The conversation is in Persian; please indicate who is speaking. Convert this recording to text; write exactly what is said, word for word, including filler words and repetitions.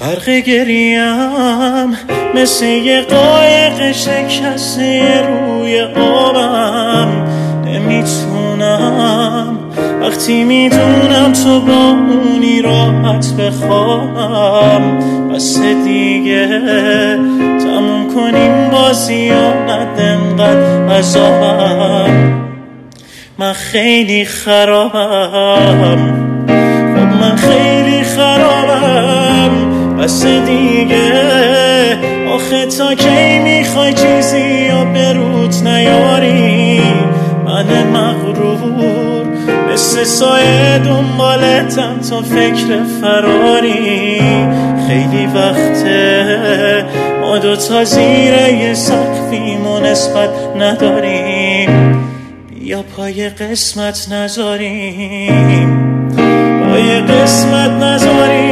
Speaker 1: برق گریم مثل یه قایق شکسته روی آبم، نمیتونم وقتی میدونم تو با اونی راحت بخوام. بس دیگه تموم کنیم بازی و ند انقدر عذابم. من خیلی خرابم، خب من خیلی خرابم. بس دیگه آخه تا کی میخوای چیزی و به روت نیاری؟ من مغرور مثل سایه دنبالتم تا فکر فراری. خیلی وقته ما دوتا زیر یه سقفیم و نسبت نداریم. یا پای قسمت نذاریم، پای قسمت نذاریم.